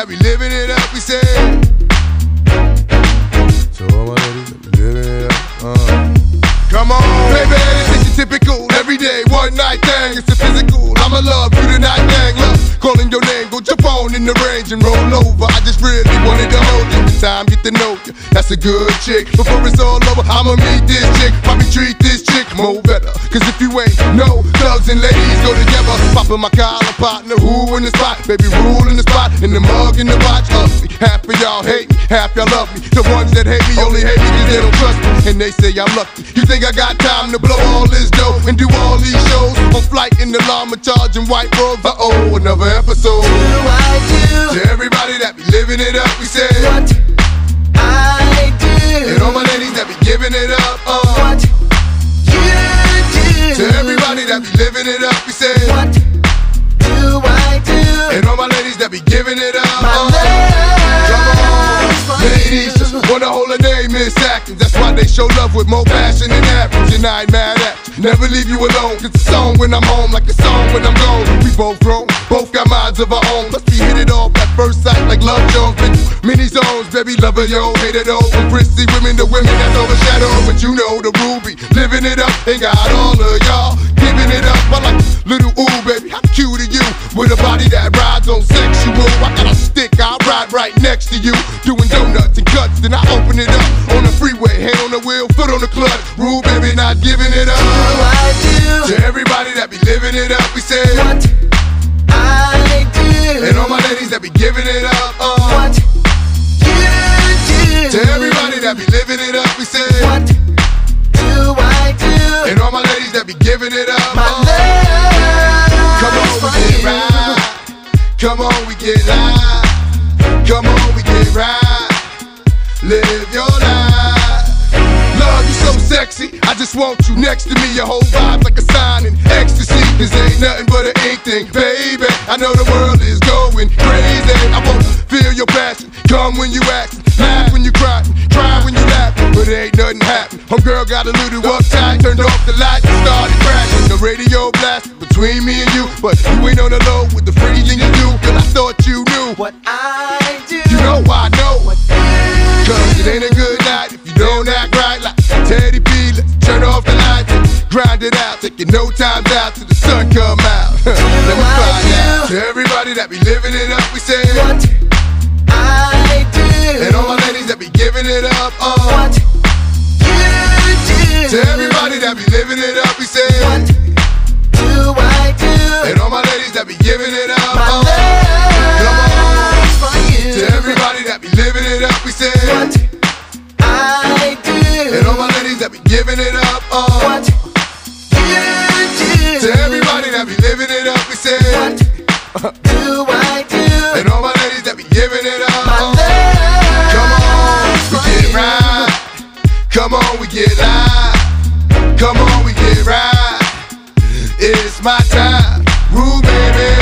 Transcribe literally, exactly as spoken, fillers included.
that be living it up, we say. So all my ladies that be living it up, uh. Come on, baby, this is your typical, everyday, one night thing. It's a physical, I'ma love you tonight, dang. Love, calling your name, go jump on in the range and roll over. I just really wanted to hold you, the time get to know you. That's a good chick. Before it's all over, I'ma meet this chick. Probably treat this chick more better. Cause if you ain't no thugs and ladies go together. Poppin' my collar partner, who in the spot? Baby, rule in the spot, in the mug, in the watch. Ugly. Half of y'all hate me, half y'all love me. The ones that hate me only hate me cause they don't trust me. And they say I'm lucky. You think I got time to blow all this dough and do all these shows? On flight in the llama charging white robes. Uh-oh, another episode. Do I do? To everybody that be living it up, we say What I do. And all my ladies that be giving it up, uh What you do. To everybody that be living it up, we say What do I do? And all my ladies that be giving it up, My uh Come on, ladies, just wanna hold her name, Miss Atkins. That's why they show love with more passion than average. And I ain't mad at you, never leave you alone. It's a song when I'm home, like a song when I'm gone. We both grown, both got minds of our own. Must be hit it off at first sight like Love Jones. Many zones, baby, lover, yo, hate it all. From prissy women to women that's overshadowed. But you know the Ruby, living it up, ain't got all of y'all giving it up. I like little ooh, baby, how cute are you? With a body that rides on sexual. I got a stick, I ride right next to you. Doing donuts and cuts, then I open it up. On the freeway, hand on the wheel, foot on the clutch. Rule, baby, not giving it up. Do I do? To everybody that be living it up, we say What I do. And all my ladies that be giving it up, uh What you do. To everybody that be living it up, we say What do I do? And all my ladies that be giving it up, My uh love Come on, for we get you. right. Come on, we get live. Come on, we get right. Live your life. Love, you so sexy. I just want you next to me. Your whole vibe's like a sign in ecstasy. This ain't nothing but an ink thing, baby. I know the world is going crazy. I wanna feel your passion. Come when you act, laugh when you cry, cry when you laugh. But ain't nothing happen. Homegirl got a little uptight, turned off the lights and started crashing. The radio blasted between me and you, but you ain't on the low with the pretty thing you do. Girl, I thought you knew What I do. You know I know. What you Cause it ain't a good night if you don't act right. Like Teddy P, let's turn off the lights and grind it out. Taking no times out till the sun come out. Let me find out. To everybody that be living it up, we say What I do. And all my ladies that be giving it up, uh What you do. To everybody that be living it up, we say What do I do? And all my ladies that be giving it up, My uh Come on. love for you. To everybody that be living it up, we say What I do. And all my ladies that be giving it up, uh What you do. To everybody that be living it up, we say What do I do? And all my ladies that be giving it up, My uh love Come on, we for get you. right. Come on, we get live. Come on, we get right. It's my time, Rue, baby.